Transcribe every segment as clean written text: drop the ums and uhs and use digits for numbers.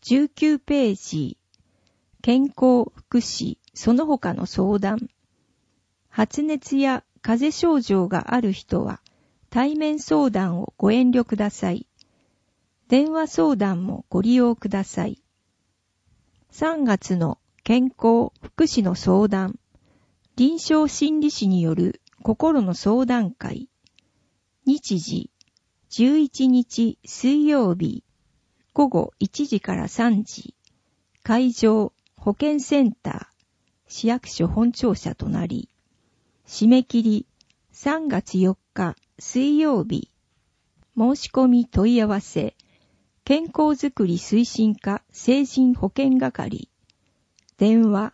19ページ、健康、福祉、その他の相談。発熱や風邪症状がある人は、対面相談をご遠慮ください。電話相談もご利用ください。3月の健康、福祉の相談。臨床心理士による心の相談会。日時、11日水曜日、午後1時から3時。会場、保健センター、市役所本庁舎となり。締め切り、3月4日水曜日。申し込み問い合わせ。健康づくり推進課成人保健係。電話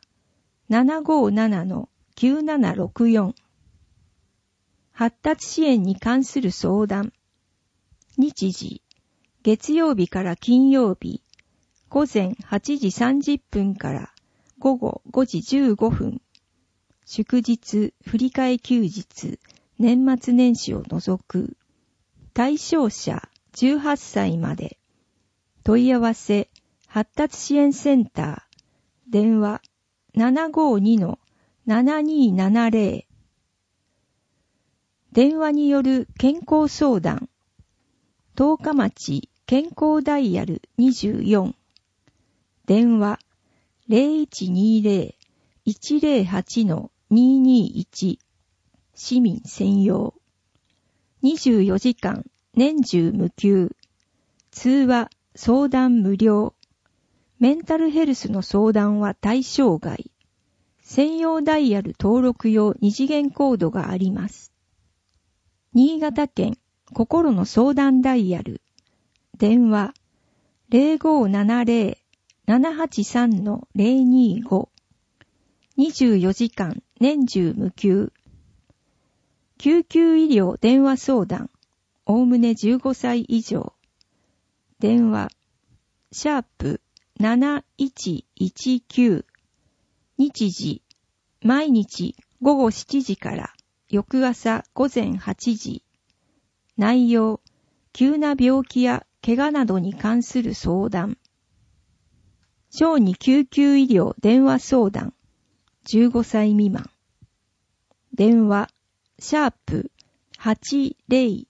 757-9764。発達支援に関する相談。日時、月曜日から金曜日、午前8時30分から午後5時15分。祝日、振り替え休日、年末年始を除く。対象者18歳まで。問い合わせ、発達支援センター。電話 752-7270。電話による健康相談。十日町健康ダイヤル24。電話 0120-108-221。市民専用。24時間年中無休。通話、相談無料。メンタルヘルスの相談は対象外。専用ダイヤル登録用2次元コードがあります。新潟県心の相談ダイヤル。電話 0570-783-025。24時間年中無休。救急医療電話相談。おおむね15歳以上。電話#7119。日時、毎日午後7時から翌朝午前8時。内容、急な病気や怪我などに関する相談。小児救急医療電話相談。15歳未満。電話#8000。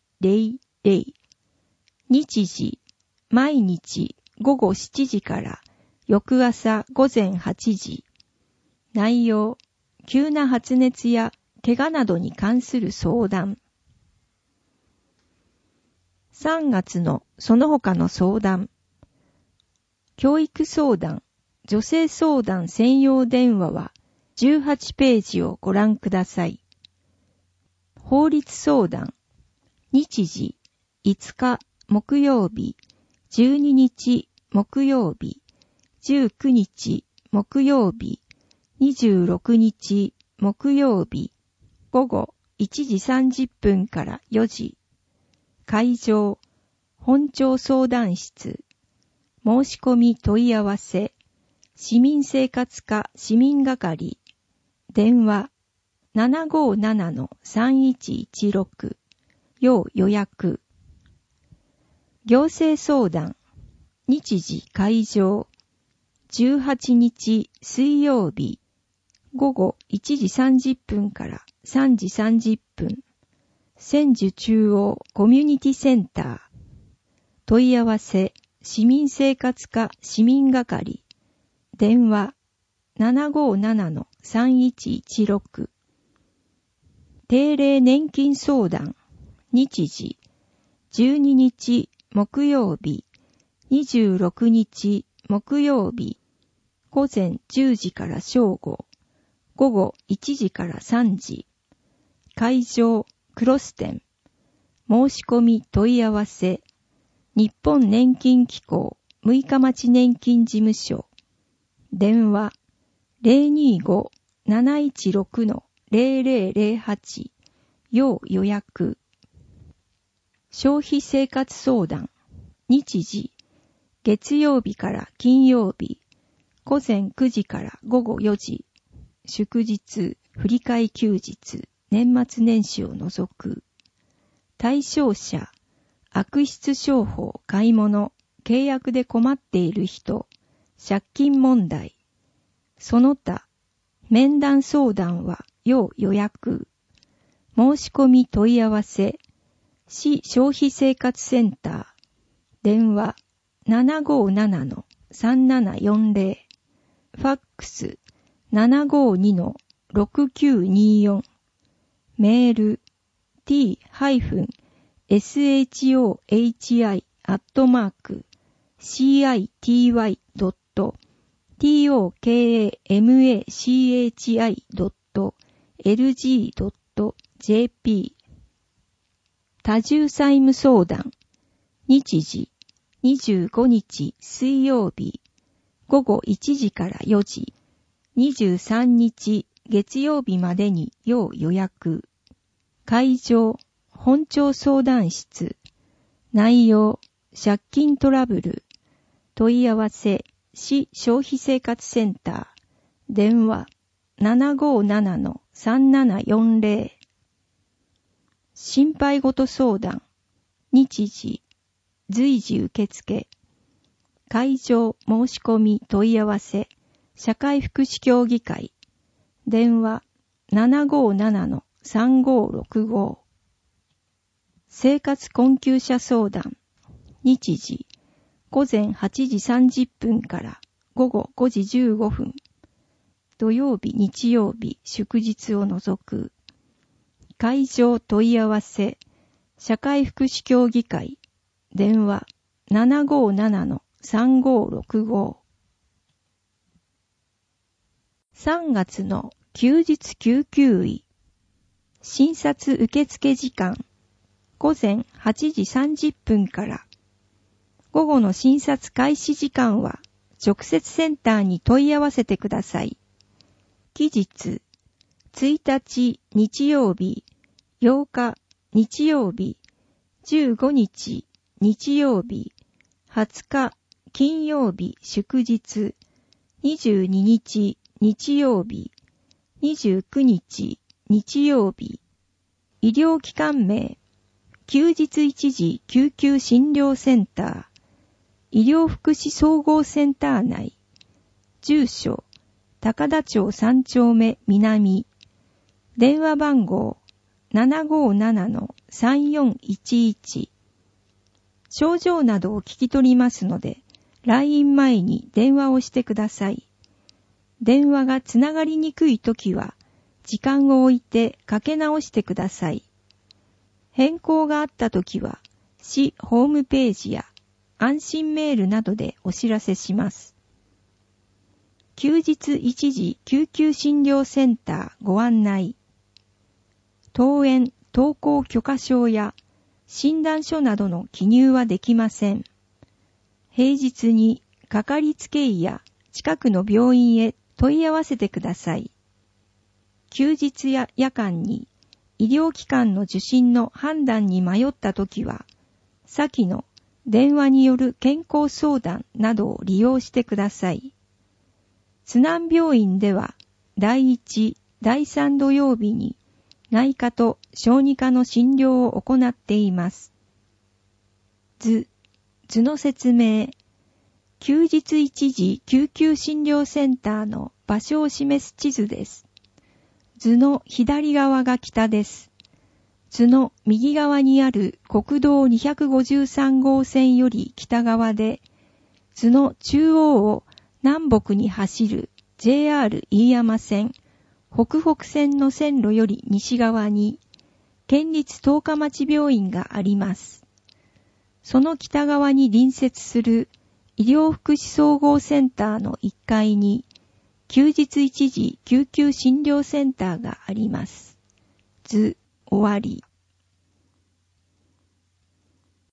日時、毎日午後7時から翌朝午前8時。内容、急な発熱や怪我などに関する相談。3月のその他の相談。教育相談、女性相談専用電話は18ページをご覧ください。法律相談。日時、5日木曜日、12日木曜日、19日木曜日、26日木曜日、午後1時30分から4時。会場、本庁相談室。申し込み問い合わせ。市民生活課市民係。電話 757-3116。要予約。行政相談。日時会場。18日水曜日。午後1時30分から3時30分。千住中央コミュニティセンター。問い合わせ、市民生活課市民係。電話 757-3116。定例年金相談。日時、12日木曜日、26日木曜日。午前10時から正午。午後1時から3時。会場、クロス店。申し込み問い合わせ。日本年金機構六日町年金事務所。電話 025-716-0008。要予約。消費生活相談。日時、月曜日から金曜日。午前9時から午後4時。祝日、振り替え休日。年末年始を除く。対象者、悪質商法、買い物、契約で困っている人、 借金問題、その他、面談相談は要予約。申し込み問い合わせ、市消費生活センター、電話 757-3740、ファックス 752-6924、メール t-shi.tokamachi.lg.jp 多重債務相談、日時25日水曜日午後1時から4時、23日月曜日までに要予約。会場、本庁相談室。内容、借金トラブル。問い合わせ、市消費生活センター。電話、757-3740。心配事相談。日時、随時受付。会場申し込み問い合わせ、社会福祉協議会。電話、757-3565。生活困窮者相談。日時、午前8時30分から午後5時15分。土曜日、日曜日、祝日を除く。会場問い合わせ、社会福祉協議会。電話、757-3565。3月の休日救急医。診察受付時間。午前8時30分から。午後の診察開始時間は、直接センターに問い合わせてください。期日、1日日曜日、8日日曜日、15日日曜日、20日金曜日祝日、22日日曜日、29日日曜日、医療機関名、休日一時救急診療センター、医療福祉総合センター内、住所、高田町3丁目南、電話番号 757-3411。症状などを聞き取りますので、来院前に電話をしてください。電話がつながりにくいときは、時間を置いてかけ直してください。変更があったときは、市ホームページや安心メールなどでお知らせします。休日一時救急診療センターご案内。登園・登校許可証や診断書などの記入はできません。平日にかかりつけ医や近くの病院へ問い合わせてください。休日や夜間に医療機関の受診の判断に迷ったときは、先の電話による健康相談などを利用してください。津南病院では第1、第3土曜日に内科と小児科の診療を行っています。図の説明。休日一時救急診療センターの場所を示す地図です。図の左側が北です。図の右側にある国道253号線より北側で、図の中央を南北に走る JR 飯山線、北北線の線路より西側に、県立十日町病院があります。その北側に隣接する医療福祉総合センターの1階に、休日一時救急診療センターがあります。図終わり。